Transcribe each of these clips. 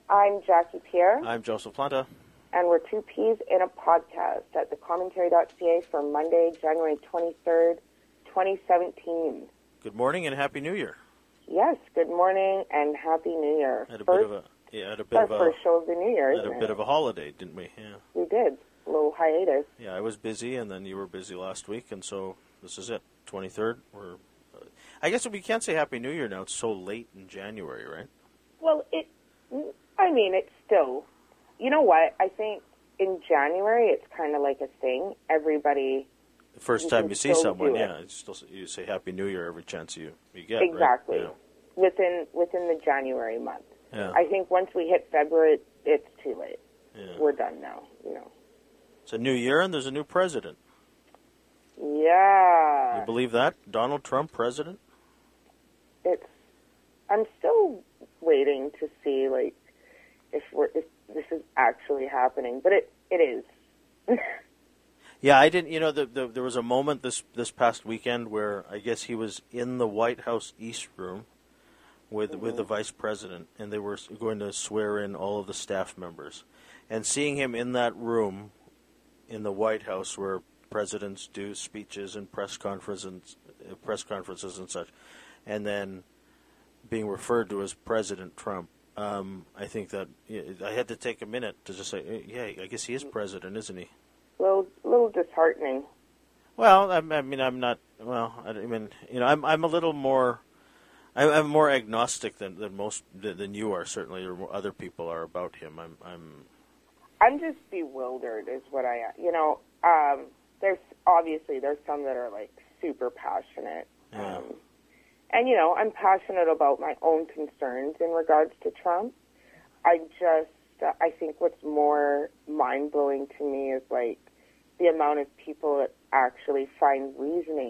I'm Jackie Pierre. I'm Joseph Planta. And we're Two Peas in a Podcast at thecommentary.ca for Monday, January 23rd, 2017. Good morning and Happy New Year. Yes, good morning and Happy New Year. Had a bit of a first show of the New Year, had a bit of a holiday, didn't we? Yeah. We did. A little hiatus. Yeah, I was busy, and then you were busy last week, and so this is it. 23rd. I guess we can't say Happy New Year now. It's so late in January, right? Well, it's still. You know what? I think in January it's kind of like a thing. Everybody. The first time you see someone, you say Happy New Year every chance you get. Exactly. Right? Yeah. Within the January month. Yeah. I think once we hit February, it's too late. Yeah. We're done now. It's a new year and there's a new president. Yeah. You believe that? Donald Trump, president? I'm still waiting to see if this is actually happening, but it is. Yeah, I didn't. There was a moment this past weekend where I guess he was in the White House East Room with the vice president, and they were going to swear in all of the staff members, and seeing him in that room in the White House where presidents do speeches and press conferences and such, and then being referred to as President Trump. I think that I had to take a minute to just say, yeah, I guess he is president, isn't he? Little disheartening. Well, I'm not. Well, I'm a little more. I'm more agnostic than most than you are, certainly, or other people are about him. I'm just bewildered, is what I. There's some that are super passionate. Yeah. And, I'm passionate about my own concerns in regards to Trump. I think what's more mind-blowing to me is, the amount of people that actually find reasoning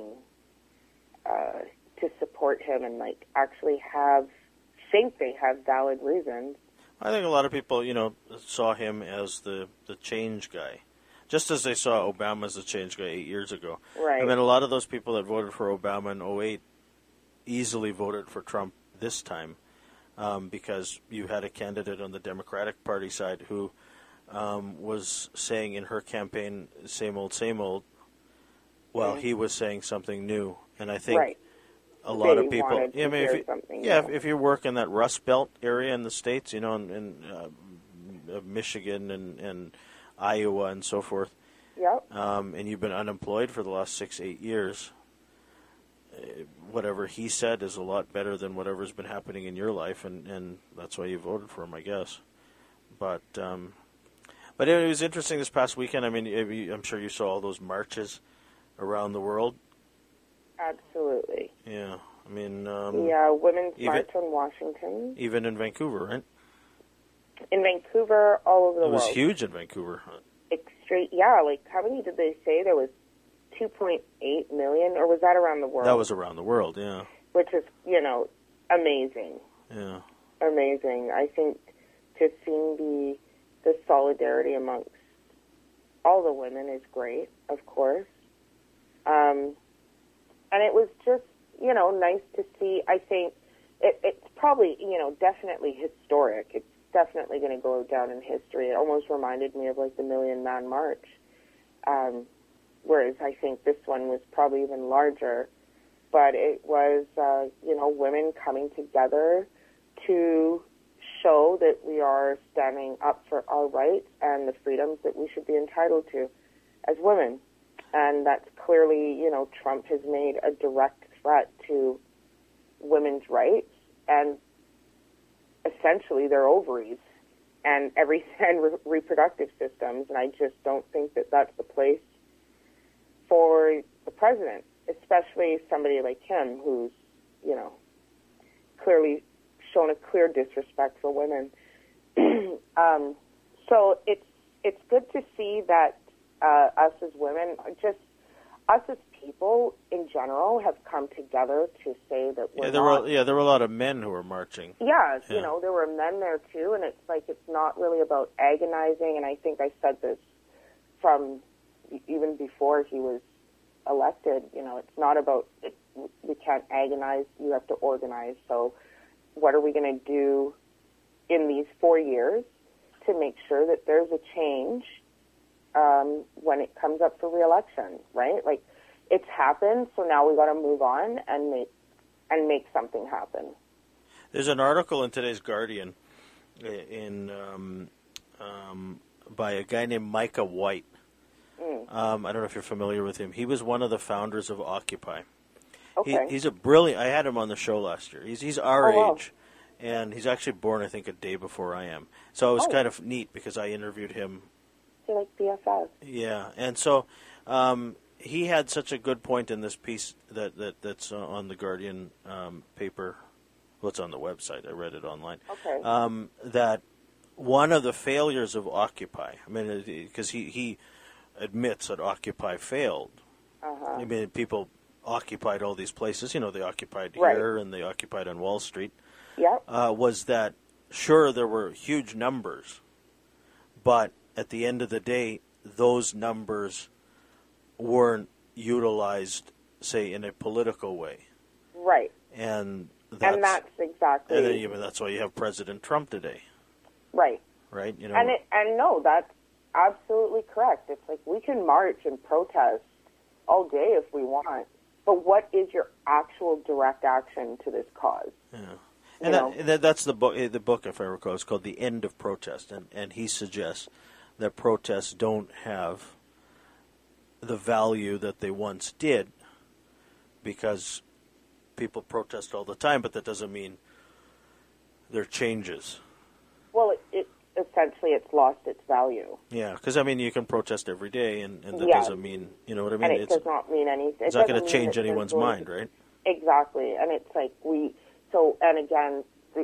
to support him and, actually think they have valid reasons. I think a lot of people, saw him as the change guy, just as they saw Obama as the change guy 8 years ago. Right. I mean, a lot of those people that voted for Obama in 2008 easily voted for Trump this time because you had a candidate on the Democratic Party side who was saying in her campaign, same old, while he was saying something new. And I think a lot of people, if you work in that Rust Belt area in the States, in Michigan and Iowa and so forth, and you've been unemployed for the last 6-8 years, whatever he said is a lot better than whatever's been happening in your life, and that's why you voted for him, I guess. But it was interesting this past weekend. I mean, I'm sure you saw all those marches around the world. Absolutely. Yeah, I mean... Women's March on Washington. Even in Vancouver, right? In Vancouver, all over the world. It was huge in Vancouver. How many did they say? There was 2.8 million, or was that around the world? That was around the world, yeah. Which is, amazing. Yeah. Amazing. I think just seeing the solidarity amongst all the women is great, of course. And it was just, nice to see. I think it's probably, definitely historic. It's definitely going to go down in history. It almost reminded me of, the Million Man March. Whereas I think this one was probably even larger. But it was, women coming together to show that we are standing up for our rights and the freedoms that we should be entitled to as women. And that's clearly, Trump has made a direct threat to women's rights and essentially their ovaries and reproductive systems. And I just don't think that that's the place for the president, especially somebody like him who's, clearly shown a clear disrespect for women. So it's good to see that us as women, just us as people in general, have come together to say that we're there were a lot of men who were marching. Yeah, there were men there too, and it's not really about agonizing. And I think I said this from even before he was elected. It's not about we can't agonize. You have to organize. So, what are we going to do in these 4 years to make sure that there's a change when it comes up for re-election, right? Like, it's happened, so now we got to move on and make something happen. There's an article in today's Guardian by a guy named Micah White. I don't know if you're familiar with him. He was one of the founders of Occupy. Okay. He's a brilliant. I had him on the show last year. He's our age, and he's actually born, I think, a day before I am. So it was kind of neat because I interviewed him. You're like BFF. Yeah, and so he had such a good point in this piece that's on the Guardian paper. Well, it's on the website. I read it online. Okay. That one of the failures of Occupy, I mean, because he admits that Occupy failed. I mean, people occupied all these places. You know, they occupied here and they occupied on Wall Street. Yep. Was that, sure, there were huge numbers, but at the end of the day, those numbers weren't utilized, say, in a political way. Right. And that's exactly. And then, that's why you have President Trump today. Right. Right. You know. And no, that's absolutely correct. It's like we can march and protest all day if we want, but what is your actual direct action to this cause? Yeah. And that's the book. The book, if I recall, is called "The End of Protest," and he suggests that protests don't have the value that they once did because people protest all the time, but that doesn't mean there are changes. Well, it essentially it's lost its value. Yeah, because I mean you can protest every day, and that doesn't mean, you know what I mean. And it does not mean anything. It's not going to change anyone's mind, right? Exactly, and it's like and again,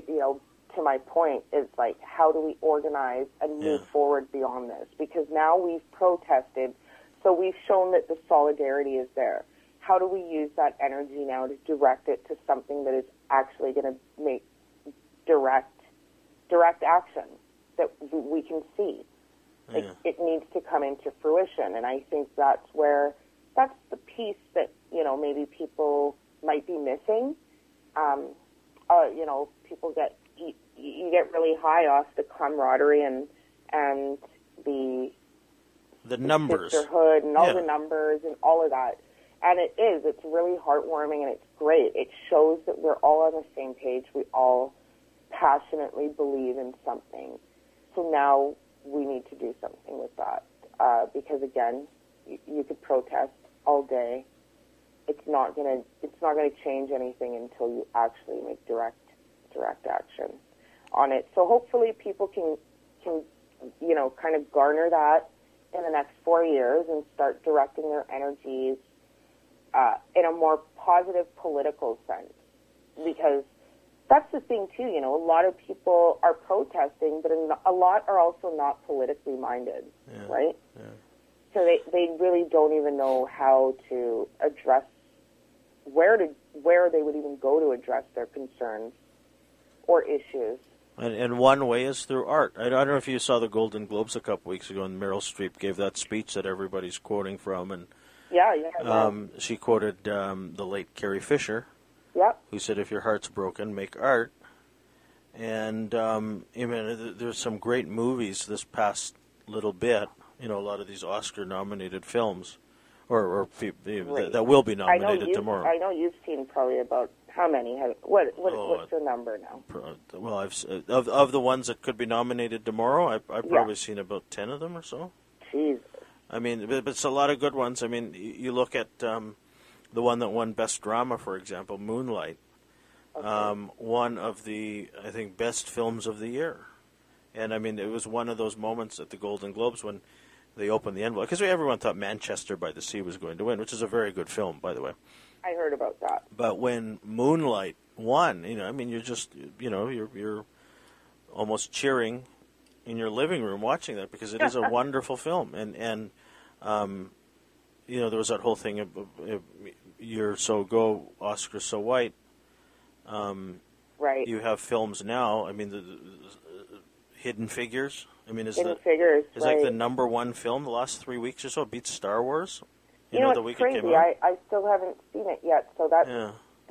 to my point, it's like how do we organize and move forward beyond this? Because now we've protested, so we've shown that the solidarity is there. How do we use that energy now to direct it to something that is actually going to make direct action that we can see? Like, it needs to come into fruition, and I think that's the piece that maybe people might be missing. People you get really high off the camaraderie and the numbers, sisterhood, and all the numbers and all of that. And it's really heartwarming and it's great. It shows that we're all on the same page. We all passionately believe in something. So now we need to do something with that. Because again, you could protest all day. It's not gonna change anything until you actually make direct action on it. So hopefully people can kind of garner that in the next 4 years and start directing their energies in a more positive political sense, because that's the thing too. A lot of people are protesting, but a lot are also not politically minded, right? Yeah. So they really don't even know how to address where they would even go to address their concerns or issues. And one way is through art. I don't know if you saw the Golden Globes a couple weeks ago, and Meryl Streep gave that speech that everybody's quoting from, and she quoted the late Carrie Fisher, who said, "If your heart's broken, make art." And there's some great movies this past little bit. A lot of these Oscar-nominated films, or that will be nominated tomorrow. I know you've seen probably about how many? What's your number now? Well, of the ones that could be nominated tomorrow, I've probably seen about 10 of them or so. Jesus. I mean, but it's a lot of good ones. I mean, you look at the one that won Best Drama, for example, Moonlight, one of the, I think, best films of the year. And, I mean, it was one of those moments at the Golden Globes when they opened the envelope, because everyone thought Manchester by the Sea was going to win, which is a very good film, by the way. I heard about that. But when Moonlight won, you're just, you're almost cheering in your living room watching that, because it is a wonderful film. And there was that whole thing of You're So Go, Oscar So White. Right. You have films now, the Hidden Figures. Hidden Figures, is like the number one film the last 3 weeks or so. It beats Star Wars. It's crazy. I still haven't seen it yet, so that's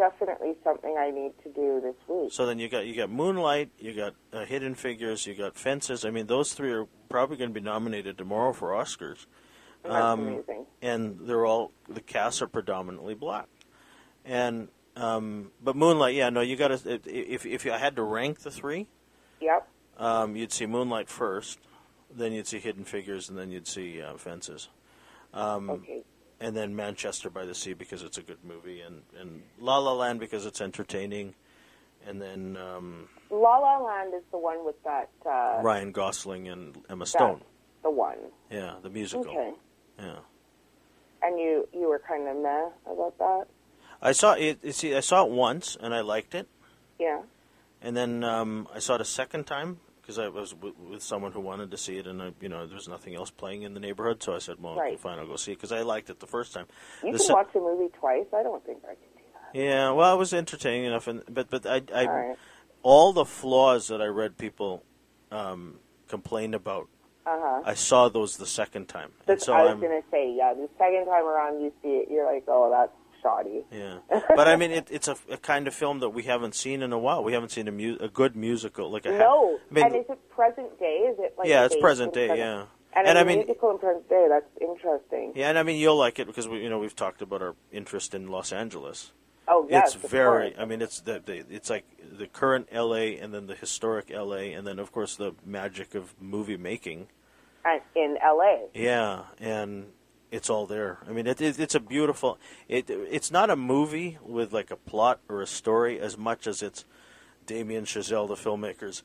definitely something I need to do this week. So then you got Moonlight, you got Hidden Figures, you got Fences. I mean, those three are probably going to be nominated tomorrow for Oscars. That's amazing. And the casts are predominantly black. And but Moonlight, yeah, no, you got to. If I had to rank the three, Yep. You'd see Moonlight first, then you'd see Hidden Figures, and then you'd see Fences. Okay. And then Manchester by the Sea because it's a good movie, and La La Land because it's entertaining, and then La La Land is the one with that Ryan Gosling and Emma Stone. The one. Yeah, the musical. Okay. Yeah. And you were kind of meh about that? I saw it. See, I saw it once and I liked it, Yeah. and then I saw it a second time because I was with someone who wanted to see it, and there was nothing else playing in the neighborhood, so I said, "Well, okay, fine, I'll go see it," because I liked it the first time. You can watch a movie twice. I don't think I can do that. Yeah, well, it was entertaining enough, but Right. all the flaws that I read people complained about, I saw those the second time. And so I was going to say, yeah, the second time around you see it, you're like, oh, that's shoddy. Yeah, but I mean, it's a kind of film that we haven't seen in a while. We haven't seen a good musical like a. No, and is it present day? Is it like? Yeah, it's present day. Yeah, and I mean, musical in present day. That's interesting. Yeah, and I mean, you'll like it because we've talked about our interest in Los Angeles. Oh, yes, it's very. I mean, it's it's like the current L.A. and then the historic L.A. and then of course the magic of movie making. And in L.A. Yeah, and it's all there. I mean, it's a beautiful. It's not a movie with like a plot or a story as much as it's Damien Chazelle, the filmmaker's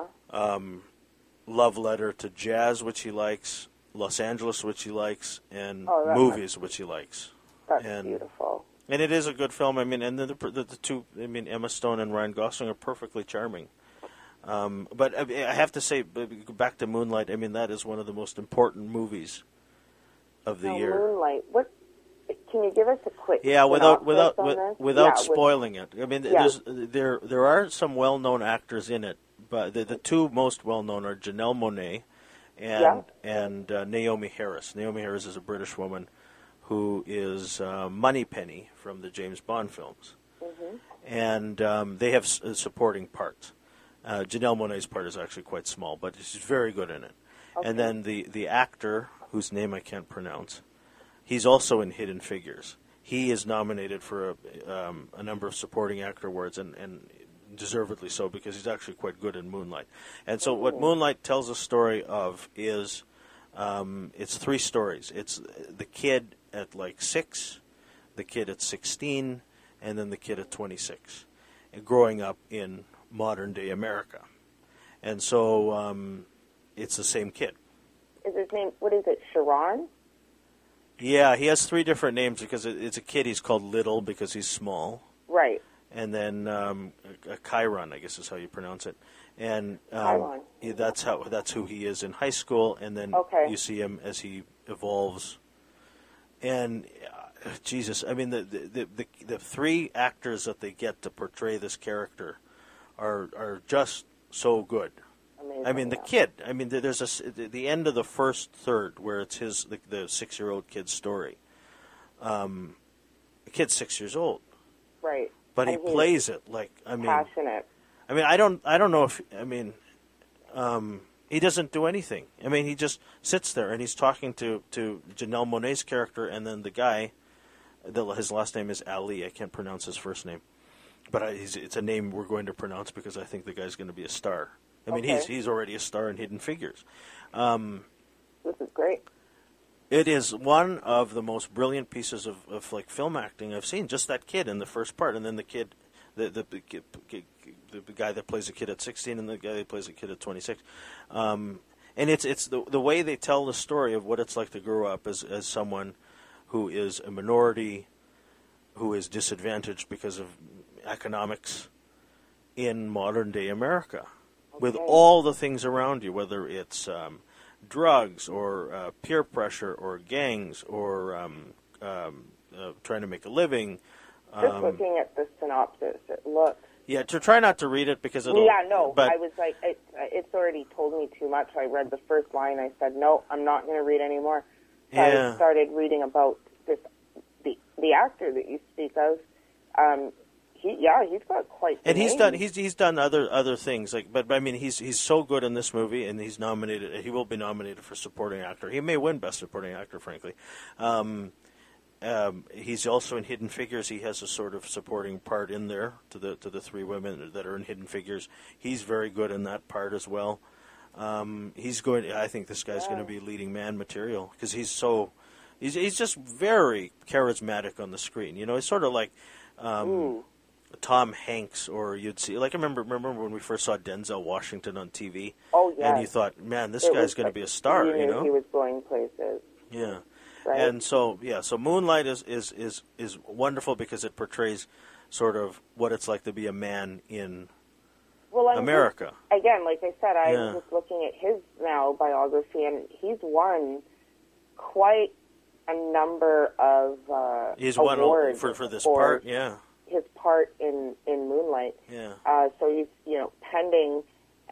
love letter to jazz, which he likes, Los Angeles, which he likes, and movies, which he likes. That's beautiful. And it is a good film. I mean, and the two. I mean, Emma Stone and Ryan Gosling are perfectly charming. But I have to say, back to Moonlight. I mean, that is one of the most important movies of the year. Moonlight. What? Can you give us a quick? Yeah, without spoiling it. I mean, there are some well-known actors in it, but the two most well-known are Janelle Monáe and Naomi Harris. Naomi Harris is a British woman who is Moneypenny from the James Bond films, and they have supporting parts. Janelle Monáe's part is actually quite small, but she's very good in it. Okay. And then the actor, whose name I can't pronounce, he's also in Hidden Figures. He is nominated for a number of supporting actor awards, and deservedly so, because he's actually quite good in Moonlight. And so what Moonlight tells a story of is, it's three stories. It's the kid at like 6, the kid at 16, and then the kid at 26, and growing up in modern-day America. And so it's the same kid. Is his name, what is it, Sharon? Yeah, he has 3 different names because it's a kid. He's called Little because he's small. Right. And then Chiron, I guess is how you pronounce it. And that's who he is in high school. And then you see him as he evolves. And Jesus, I mean, the 3 actors that they get to portray this character are just so good. Amazing, I mean, the kid. I mean, there's the end of the first third where it's the 6-year-old kid's story. The kid's 6 years old, right? But he plays it like passionate. I mean, I don't know if he doesn't do anything. I mean, he just sits there and he's talking to Janelle Monáe's character, and then the guy, his last name is Ali. I can't pronounce his first name, but it's a name we're going to pronounce because I think the guy's going to be a star. I mean, he's already a star in Hidden Figures. This is great. It is one of the most brilliant pieces of like film acting I've seen. Just that kid in the first part, and then the kid, the guy that plays a kid at 16, and the guy that plays a kid at 26. And it's the way they tell the story of what it's like to grow up as someone who is a minority, who is disadvantaged because of economics in modern day America. With all the things around you, whether it's drugs or peer pressure or gangs or trying to make a living. Just looking at the synopsis, it looks... Yeah, to try not to read it because it'll... Yeah, no, but I was like, it's already told me too much. I read the first line, I said, no, I'm not going to read anymore. So I started reading about the actor that you speak of. he's got quite. The And name. he's done other things but I mean he's so good in this movie, and he's nominated. He will be nominated for supporting actor. He may win best supporting actor, frankly. He's also in Hidden Figures. He has a sort of supporting part in there to the three women that are in Hidden Figures. He's very good in that part as well. He's going. I think this guy's going to be leading man material because he's just very charismatic on the screen. You know, he's sort of like Tom Hanks, or you'd see. Like I remember when we first saw Denzel Washington on TV. Oh yeah. And you thought, man, this guy's going to be a star. You know, he was going places. Yeah. Right? And so Moonlight is wonderful because it portrays sort of what it's like to be a man in America. Again, like I said, I was looking at his now biography, and he's won quite a number of he's awards won for this part. Yeah. His part in Moonlight. Yeah. So he's pending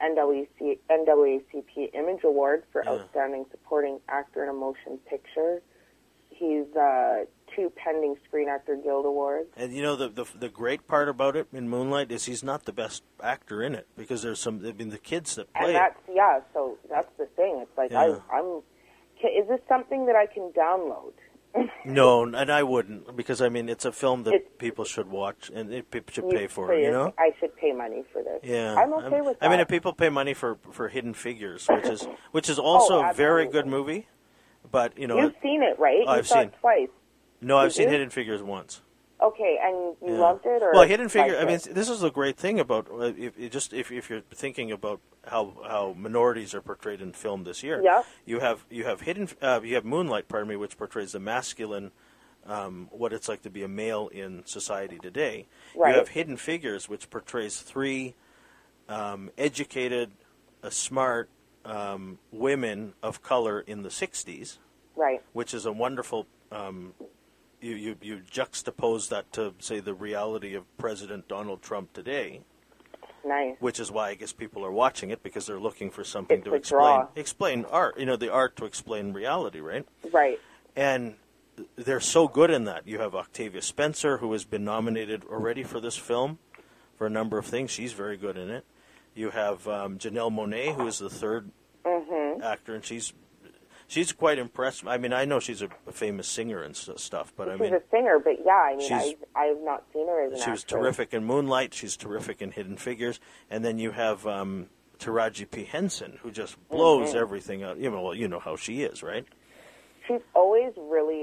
NAACP Image Award for Outstanding Supporting Actor in a Motion Picture. He's 2 pending Screen Actor Guild Awards. And you know the great part about it in Moonlight is he's not the best actor in it because there's the kids that play. And so that's the thing. It's like is this something that I can download? No, and I wouldn't, because I mean it's a film that people should watch and people should pay for it. You know, I should pay money for this. Yeah, I'm okay with that. I mean, if people pay money for Hidden Figures, which is also a very good movie, but you know, you've seen it, right? I've seen it twice. No, I've seen Hidden Figures once. Okay, and you loved it, or Hidden Figures. I mean, this is the great thing about if you're thinking about how minorities are portrayed in film this year. Yeah. You have Moonlight, pardon me, which portrays the masculine, what it's like to be a male in society today. Right. You have Hidden Figures, which portrays 3 educated, smart women of color in the '60s. Right. Which is a wonderful. You juxtapose that to, say, the reality of President Donald Trump today. Nice. Which is why I guess people are watching it, because they're looking for something to explain art. You know, the art to explain reality, right? Right. And they're so good in that. You have Octavia Spencer, who has been nominated already for this film for a number of things. She's very good in it. You have Janelle Monáe, who is the third actor, and she's quite impressive. I mean, I know she's a famous singer and stuff, but she's a singer. But yeah, I mean, I have not seen her as an actress. She was terrific in Moonlight. She's terrific in Hidden Figures, and then you have Taraji P. Henson, who just blows everything out. You know how she is, right? She's always really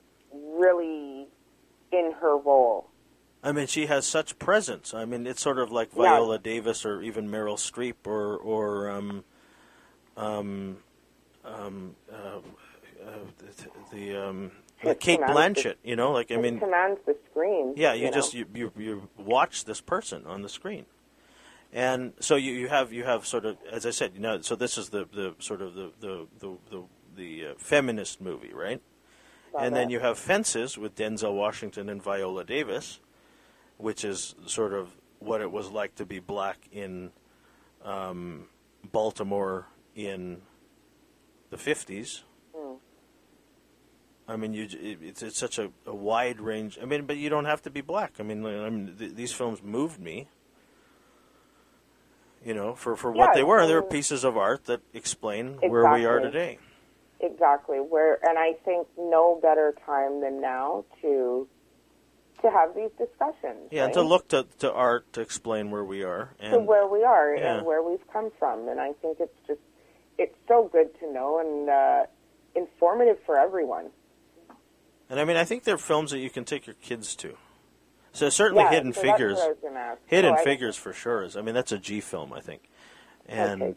in her role. I mean, she has such presence. I mean, it's sort of like Viola Davis or even Meryl Streep or Kate Blanchett, you know, like, I mean, commands the screen. Yeah, you watch this person on the screen, and so you have sort of, as I said, you know, so this is the sort of the feminist movie, right? And then you have Fences with Denzel Washington and Viola Davis, which is sort of what it was like to be black in Baltimore in the 50s. I mean, it's such a wide range. I mean, but you don't have to be black. I mean, these films moved me, you know, for what they were. They're pieces of art that explain where we are today. Exactly. And I think no better time than now to have these discussions. Yeah, and to look to art to explain where we are. And, to where we are and where we've come from. And I think it's so good to know and informative for everyone. And I mean, I think they're films that you can take your kids to. So certainly Hidden Figures. That's what I was going to ask. Hidden Figures for sure is. I mean, that's a G film, I think. And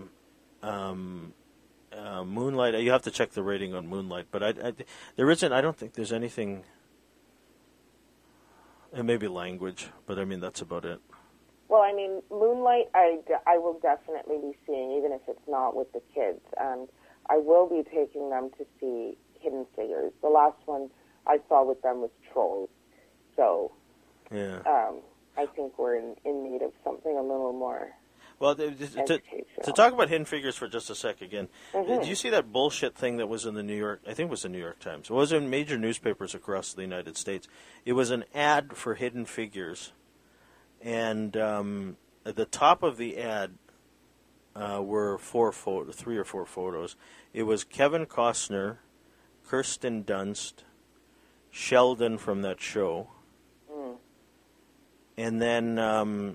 Moonlight. You have to check the rating on Moonlight, but there isn't. I don't think there's anything. And maybe language, but I mean that's about it. Well, I mean, Moonlight, I will definitely be seeing, even if it's not with the kids. And I will be taking them to see Hidden Figures. The last one I saw with them was Trolls. So, I think we're in need of something a little more. Well, to talk about Hidden Figures for just a sec again, did you see that bullshit thing that was in the New York, I think it was the New York Times. It was in major newspapers across the United States. It was an ad for Hidden Figures And at the top of the ad were three or four photos. It was Kevin Costner, Kirsten Dunst, Sheldon from that show, and then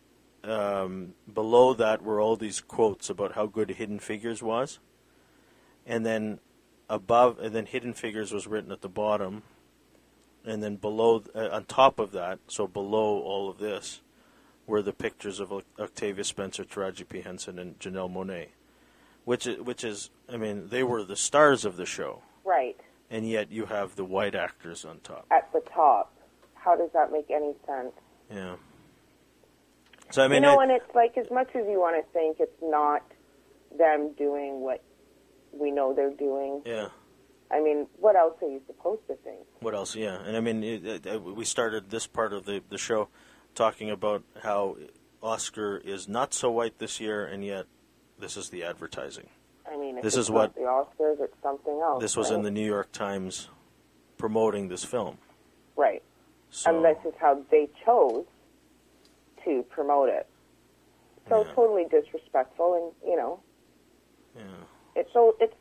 below that were all these quotes about how good Hidden Figures was, and then Hidden Figures was written at the bottom, and then below, on top of that, so below all of this, were the pictures of Octavia Spencer, Taraji P. Henson, and Janelle Monáe, which is, I mean, they were the stars of the show. Right. And yet you have the white actors on top. At the top. How does that make any sense? Yeah. So I mean, and it's like, as much as you want to think it's not them doing what we know they're doing. Yeah. I mean, what else are you supposed to think? What else? Yeah. And I mean, we started this part of the show talking about how Oscar is not so white this year, and yet this is the advertising. I mean, if this it's is not what the Oscars, it's something else. This was in the New York Times promoting this film. Right. So, and this is how they chose to promote it. So totally disrespectful, and, you know. Yeah. It's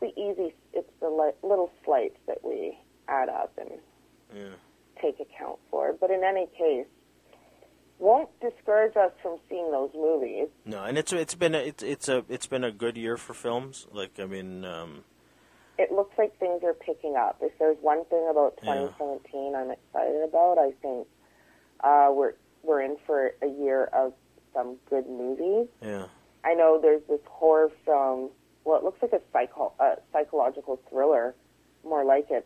the little slights that we add up and take account for. But in any case, won't discourage us from seeing those movies. No, and it's been a good year for films. Like, I mean, it looks like things are picking up. If there's one thing about 2017 I'm excited about, I think we're in for a year of some good movies. Yeah. I know there's this horror film. Well, it looks like a psychological thriller, more like it,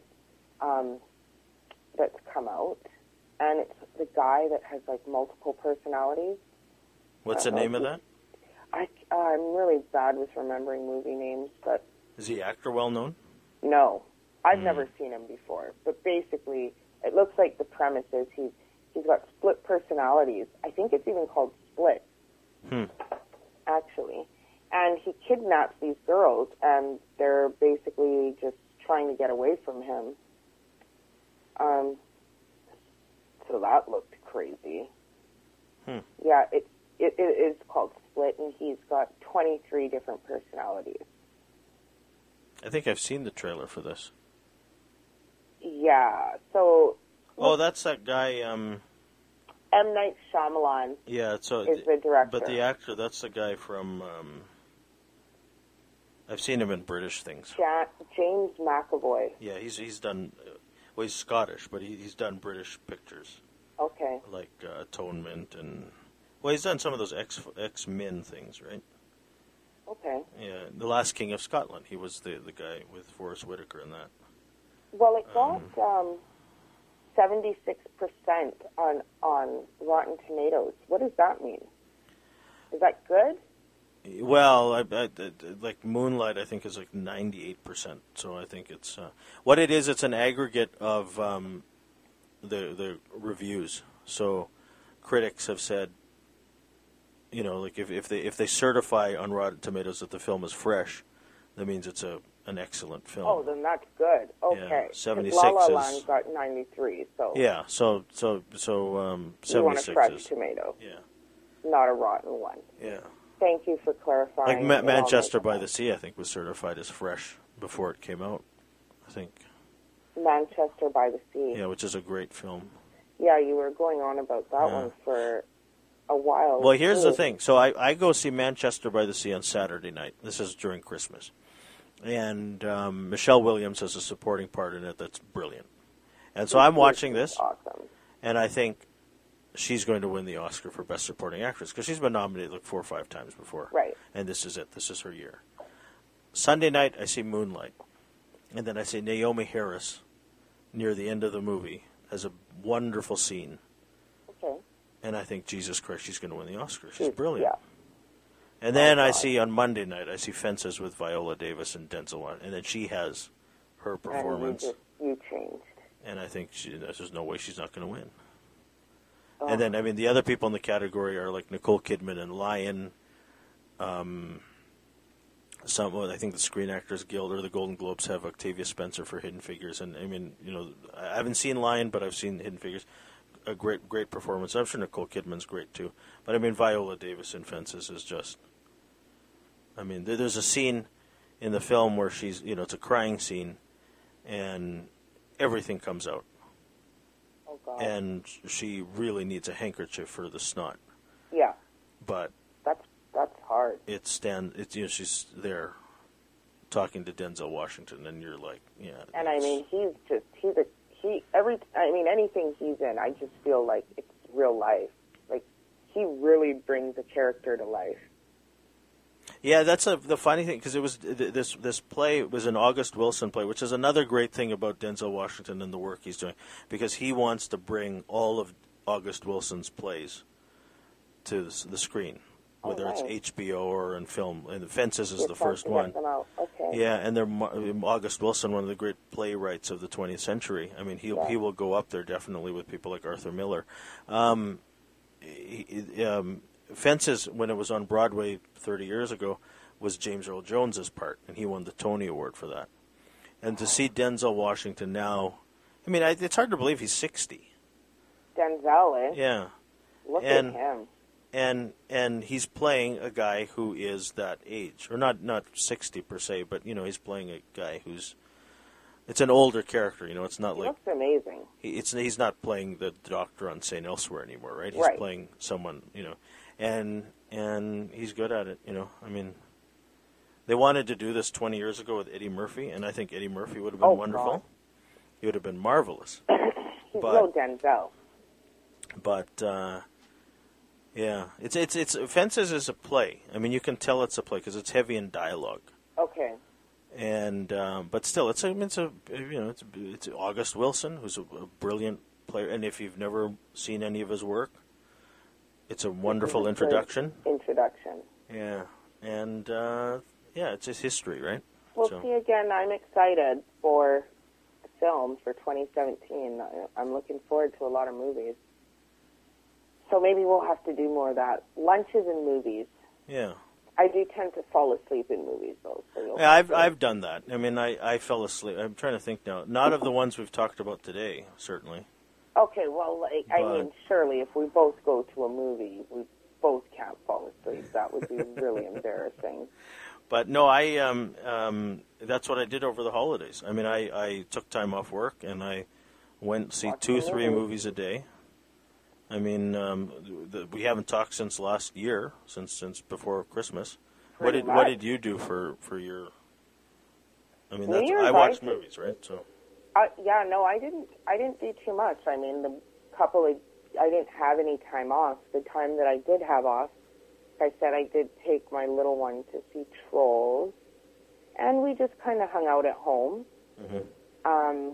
that's come out. And it's the guy that has, like, multiple personalities. What's the name of that? I'm really bad with remembering movie names, but... Is the actor well known? No. I've never seen him before. But basically, it looks like the premise is he's got split personalities. I think it's even called Split, actually. And he kidnaps these girls, and they're basically just trying to get away from him. So that looked crazy. Yeah, it is called Split, and he's got 23 different personalities. I think I've seen the trailer for this. Yeah, so... Oh, that's that guy... M. Night Shyamalan is the director. But the actor, that's the guy from... I've seen him in British things. James McAvoy. Yeah, he's done... Well, he's Scottish, but he's done British pictures. Okay. Like Atonement and... Well, he's done some of those X-Men things, right? Okay. Yeah, The Last King of Scotland. He was the guy with Forrest Whitaker in that. Well, it got 76% on Rotten Tomatoes. What does that mean? Is that good? Well, I like Moonlight, I think, is like 98%. So I think it's what it is. It's an aggregate of the reviews. So critics have said, you know, like if they certify on Rotten Tomatoes that the film is fresh, that means it's an excellent film. Oh, then that's good. Okay. Yeah, 76 La La is... Land got 93. So yeah. So 76 you want a fresh tomato. Yeah. Not a rotten one. Yeah. Thank you for clarifying. Like Manchester by the Sea, I think, was certified as fresh before it came out. I think. Manchester by the Sea. Yeah, which is a great film. Yeah, you were going on about that one for a while. Well, here's the thing. So I go see Manchester by the Sea on Saturday night. This is during Christmas. And Michelle Williams has a supporting part in it that's brilliant. And so I'm watching this, and I think she's going to win the Oscar for Best Supporting Actress, because she's been nominated like 4 or 5 times before. Right. And this is it. This is her year. Sunday night, I see Moonlight. And then I see Naomi Harris near the end of the movie has a wonderful scene. Okay. And I think, Jesus Christ, she's going to win the Oscar. She's brilliant. Yeah. And then I see on Monday night, I see Fences with Viola Davis and Denzel, and then she has her performance. And you changed. And I think there's no way she's not going to win. Oh. And then, I mean, the other people in the category are like Nicole Kidman and Lion. I think the Screen Actors Guild or the Golden Globes have Octavia Spencer for Hidden Figures. And, I mean, you know, I haven't seen Lion, but I've seen Hidden Figures. a great performance. I'm sure Nicole Kidman's great too. But I mean, Viola Davis in Fences is just. I mean, there's a scene in the film where she's, it's a crying scene, and everything comes out. Oh God. And she really needs a handkerchief for the snot. Yeah. But that's hard. she's there talking to Denzel Washington, and you're like, yeah. And I mean, anything he's in, I just feel like it's real life. Like, he really brings a character to life. Yeah, that's the funny thing, because it was this play was an August Wilson play, which is another great thing about Denzel Washington and the work he's doing, because he wants to bring all of August Wilson's plays to the screen, whether it's HBO or in film. And Fences is the first one. Okay. Yeah, and August Wilson, one of the great playwrights of the 20th century. I mean, he will go up there definitely with people like Arthur Miller. Fences, when it was on Broadway 30 years ago, was James Earl Jones's part, and he won the Tony Award for that. And to see Denzel Washington now, I mean, it's hard to believe he's 60. Denzel, eh? Yeah. Look at him. And he's playing a guy who is that age, or not 60 per se, but he's playing a guy it's an older character. It's not like looks amazing. He's not playing the doctor on St. Elsewhere anymore, right? He's playing someone, and he's good at it. I mean, they wanted to do this 20 years ago with Eddie Murphy, and I think Eddie Murphy would have been wonderful. God. He would have been marvelous. He's no Denzel. But yeah, it's Fences is a play. I mean, you can tell it's a play because it's heavy in dialogue. Okay. And but still, it's August Wilson, who's a brilliant player, and if you've never seen any of his work, it's a wonderful introduction. Yeah, and it's his history, right? Well, see, again, I'm excited for the film for 2017. I'm looking forward to a lot of movies. So maybe we'll have to do more of that. Lunches and movies. Yeah. I do tend to fall asleep in movies, though. So yeah, I've done that. I mean, I fell asleep. I'm trying to think now. Not of the ones we've talked about today, certainly. Okay, well, I mean, surely if we both go to a movie, we both can't fall asleep. That would be really embarrassing. But no, that's what I did over the holidays. I mean, I took time off work, and I went to see 2-3 movies a day. I mean, we haven't talked since last year, since before Christmas. What did you do for your? I mean, I watched movies, right? So. I didn't do too much. I mean, I didn't have any time off. The time that I did have off, like I said, I did take my little one to see Trolls, and we just kind of hung out at home. Mm-hmm.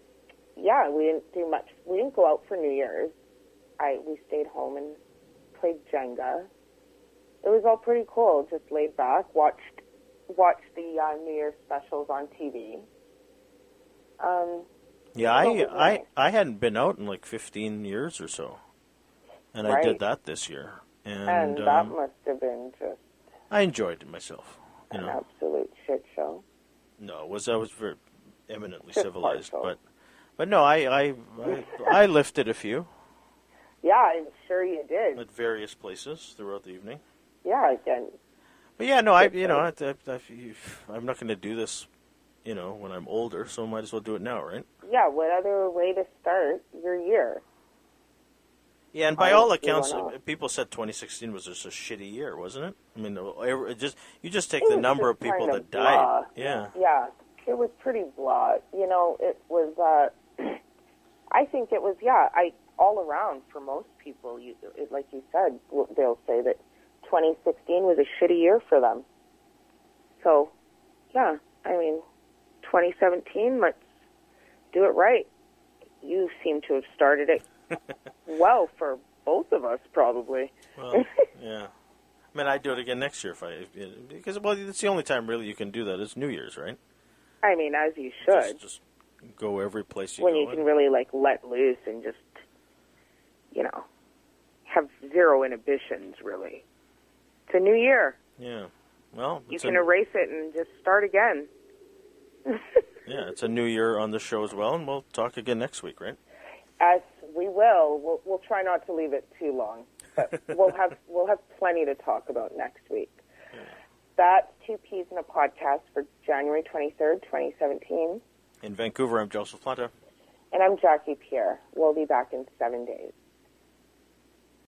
We didn't do much. We didn't go out for New Year's. We stayed home and played Jenga. It was all pretty cool. Just laid back, watched the New Year's specials on TV. I hadn't been out in like 15 years or so, and I did that this year. And that must have been just. I enjoyed it myself. An absolute shit show. No, I was very eminently civilized, but no, I lifted a few. Yeah, I'm sure you did. At various places throughout the evening. Yeah, again. But yeah, no, I'm not going to do this, when I'm older, so I might as well do it now, right? Yeah, what other way to start your year? Yeah, and by all accounts, people said 2016 was just a shitty year, wasn't it? I mean, you just take the number of people that died. Yeah. Yeah, it was pretty blah. It was. I think it was. All around for most people, like you said, they'll say that 2016 was a shitty year for them. So, yeah, I mean, 2017, let's do it right. You seem to have started it well for both of us, probably. Well, yeah. I mean, I'd do it again next year because it's the only time really you can do that. It's New Year's, right? I mean, as you should. Just go every place you when go. You can really let loose and just. Have zero inhibitions, really. It's a new year. Yeah. Well, you can erase it and just start again. Yeah, it's a new year on the show as well, and we'll talk again next week, right? As We will. We'll try not to leave it too long, but we'll have plenty to talk about next week. Yeah. That's Two Peas in a Podcast for January 23rd, 2017. In Vancouver, I'm Joseph Planta. And I'm Jackie Pierre. We'll be back in 7 days.